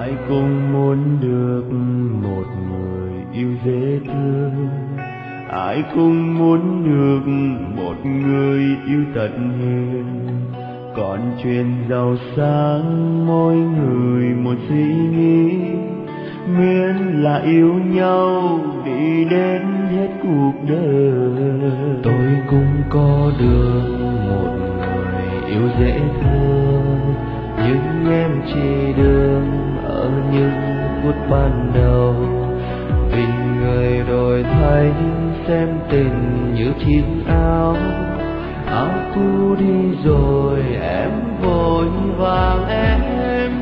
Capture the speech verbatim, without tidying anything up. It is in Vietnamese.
ai cũng muốn được một người yêu dễ thương, ai cũng muốn được một người yêu tận hiền. Còn chuyện giàu sang mỗi người một suy nghĩ, miễn là yêu nhau đi đến hết cuộc đời. Tôi cũng có được một người yêu dễ thương, nhưng em chỉ đường ở những phút ban đầu. Vì người đổi thay xem tình như chiếc áo, áo cũ đi rồi em vội vàng em